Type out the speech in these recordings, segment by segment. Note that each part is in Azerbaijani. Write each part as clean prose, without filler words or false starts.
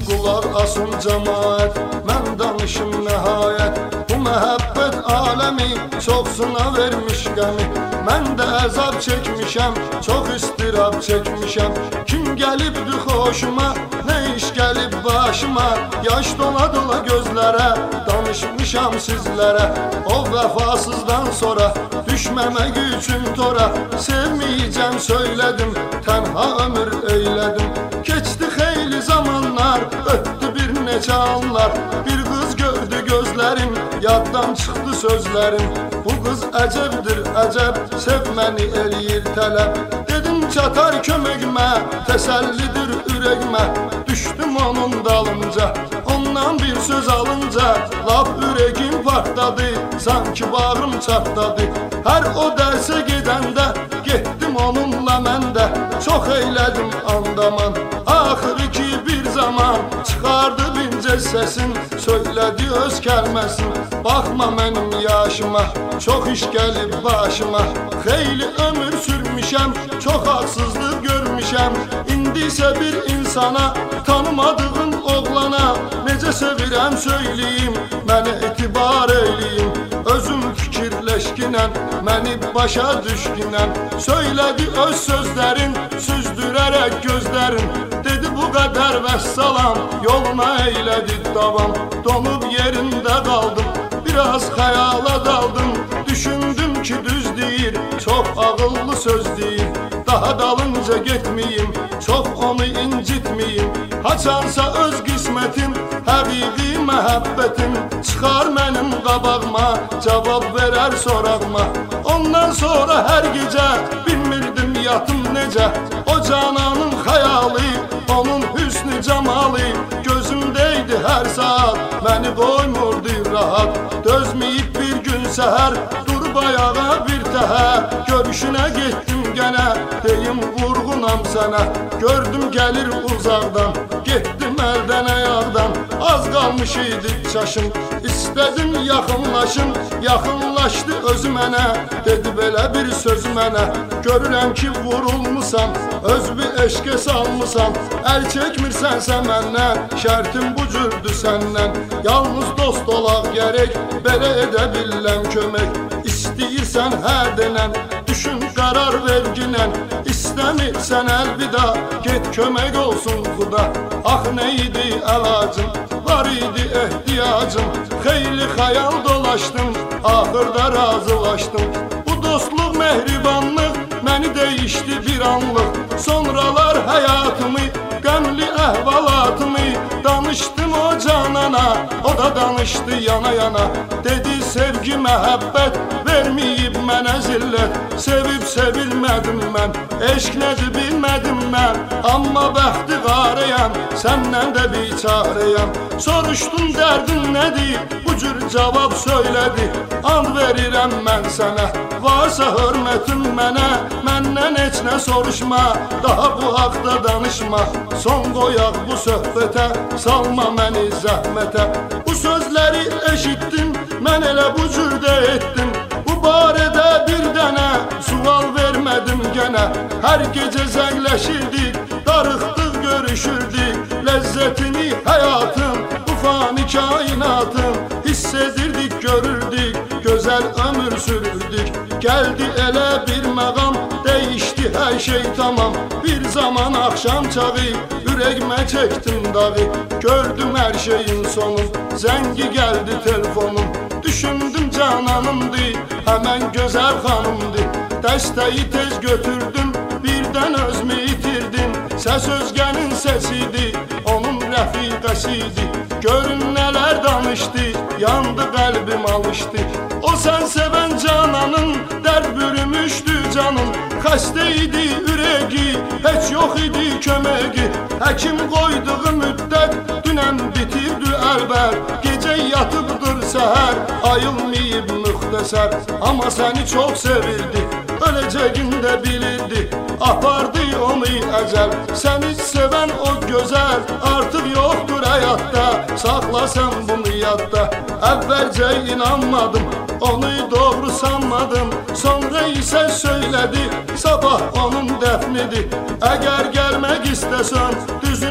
qulaq asın cəmaət, mən danışım nəhayət. Bu məhəbbət aləmi çoxsuna vermiş qəmi. Mən də əzab çəkmişəm, çox istirab çəkmişəm. Kim gəlibdi xoşuma, nə iş gəlib başıma. Yaş dola dola gözlərə, danışmışam sizlərə. O vəfasızdan sonra düşməmək üçün tora. Sevməyəcəm söylədim, tənha ömür eylədim. Keçdi xeyli zamanlar, ötdü bir neçə anlar. Bir qız gördü gözlərim, yaddan çıxdı sözlərim. Bu qız əcəbdir əcəb, sevməni eləyir tələb. Dedim çatar köməkmə, təsəllidir ürəkmə. Düşdüm onun dalınca, ondan bir söz alınca. Lap ürəkim partladı, sanki bağrım çatladı. Hər o dərsə gedəndə, getdim onunla mən də. Çox eylədim andaman, axırı ki bir zaman çıxardı bincə səsin, söylədi öz kəlməsin. Baxma mənim yaşıma, çox iş gəlib başıma. Xeyli ömür sürmüşəm, çox haksızlıq görmüşəm. İndi isə bir insana, tanımadığım oğlana necə sevirəm söyləyim, mənə etibar eyləyim. Özüm fikirləşkinəm, məni başa düşkünəm. Söylədi öz sözlərin, süzdürərək gözlərin. Dedi bu qədər vəssalam, yoluna eylədi davam. Donub yerində qaldım, biraz xəyala daldım. Düşündüm ki düz deyir, çox ağıllı söz deyir. Daha dalınca getməyim, çox onu incitməyim. Haçansa öz qismətim, həqiqi məhəbbətim. Çıxar mənim qabağıma, cavab verər sorağıma. Ondan sonra hər gecə bilmirdim yatım necə. O cananın xəyalı, onun hüsnü cəmalı gözümdəydi hər saat, məni qoymurdu rahat. Dözməyib bir gün səhər, durub ayağa bir təhər. Görüşünə getdim gənə, deyim vurğunam sənə. Gördüm gəlir uzaqdan, getdim əldən ayaqdan. Az qalmış idi çaşım, istədim yaxınlaşım. Yaxınlaşdı özü mənə, dedi belə bir söz mənə. Görürəm ki vurulmusan, öz bir eşqə salmısan. Əl çəkmirsənsə məndən, şərtim bu cürdür səndən. Yalnız dost olaq gərək, belə edə biləm kömək. İstəyirsən hə denən, düşün qərar verginən. İstəmirsən əlvida, get kömək olsun xuda. Ax nə idi əlacım, var idi ehtiyacım. Xeyli xəyal dolaşdım, axırda razılaşdım. Bu dostluq, mehribanlıq məni dəyişdi bir anlıq. Sonralar həyatımı, qəmli əhvalatımı danışdım o canana, o da danışdı yana yana. Dedi sevgi məhəbbət verməyib mənə zillət. Sevib sevilmədim mən, eşq nədir bilmədim mən. Amma bəxti qarıyam, səndən də biçarəyəm. Soruşdum dərdin nədir, bu cür cavab söylədi. And verirəm mən sənə, varsa hörmətin mənə. Məndən heç nə soruşma, daha bu haqda danışma. Son qoyaq bu söhbətə, salma məni zəhmətə. Bu sözləri eşitdim, mən elə bu cürdə etdim. Bu barədə bir dənə sual vermədim gənə. Hər gecə zəngləşirdik, darıxdıq görüşürdük. Ləzzətini həyatın, bu fani kainatın hiss edirdik, görürdük, gözəl ömür sürürdük. Gəldi elə bir məqam, dəyişdi hər şey tamam. Bir zaman axşam çağı, ürəkmə çəkdim dağı. Gördüm hər şeyin sonu, zəngi gəldi telefonum. Düşündüm cananımdır, həmən gözəl xanımdır. Dəstəyi tez götürdüm, birdən özümü itirdim. Səs özgənin səsidir, onun rəfiqəsidir. Görün nələr danışdı, yandı qəlbim alışdı. O sən sevən cananın, dərd bürümüşdü canım. Xəstə idi ürəyi, heç yox idi köməyi. Həkim qoyduğu müddət, dünən bitirdi əlbər. Gecə yatıbdır səhər, ayılmayıb müxtəsər. Amma səni çox sevirdi, öləcəyində bilirdi. Apardı onu əcəl, səni sevən o gözəl. Artıq yoxdur həyatda, saxla sən bunu yadda. Əvvəlcə inanmadım, onu doğru sanmadım. Sonra isə söylədi, sabah onun dəfnidir. Əgər gəlmək istəsən, düzünü bilmə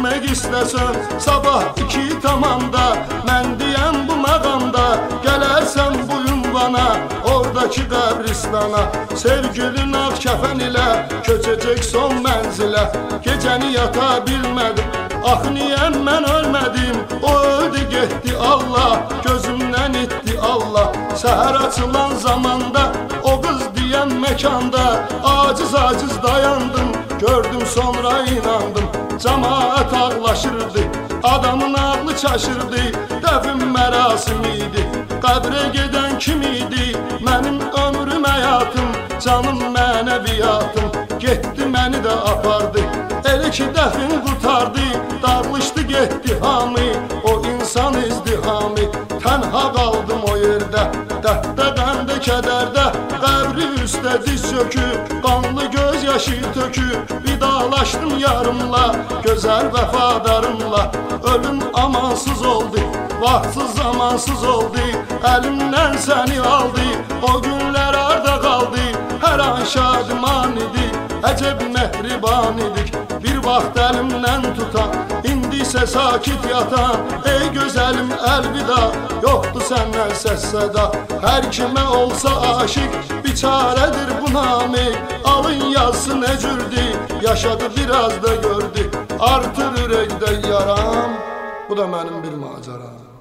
getmək istəsən, sabah 2 tamamda mən deyəm bu məqamda, gələrsən bu ünvana, oradakı qəbristana. Sevgilin ağ kəfən ilə köçəcək son mənzilə. Gecəni yata bilmədim, ax niyə mən ölmədim? O öldü getdi Allah, gözümdən itdi Allah. Səhər açılan zamanda, o qız deyən məkanda, aciz dayandım, gördüm sonra inandım. Cəmaət ağlaşırdı, adamın ağlı çaşırdı, dəfn mərasimi idi. Qəbrə gedən kim idi? Mənim ömrüm, həyatım, canım, mənəviyyatım. Getdi məni də apardı, elə ki dəfn qurtardı, dağılışdı getdi hamı, o insan izdihamı. Tənha qaldım o yerdə, dərddə, qəndə, kədərdə, qəbri üstə diz çöküb, qanlı göz yaşı töküb, vidalaşdım yarımla, gözəl vəfadarımla. Ölüm amansız oldu, vaxtsız zamansız oldu, əlimdən səni aldı, o günlər arda qaldı. Hər an şadiman idik, əcəb mehriban idik, bir vaxt əlimdən tutan, indi isə sakit yatan. Ey gözəlim əlvida, yoxdur səndən səs səda. Hər kimə olsa aşiq, biçarədir bu namik. Alın yazsın nə cürdü, yaşadı biraz da gördü. Artır ürəkdə yaram, bu da mənim bir macəram.